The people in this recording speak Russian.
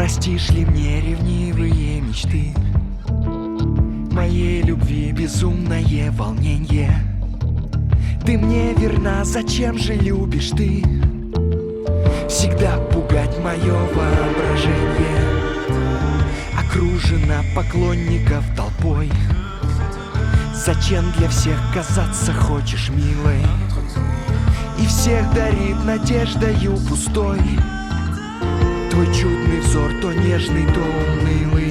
Простишь ли мне ревнивые мечты, моей любви безумное волнение? Ты мне верна, зачем же любишь ты всегда пугать мое воображение? Окружена поклонников толпой, зачем для всех казаться хочешь милой? И всех дарит надеждою пустой твой чудный взор, то нежный, то унылый.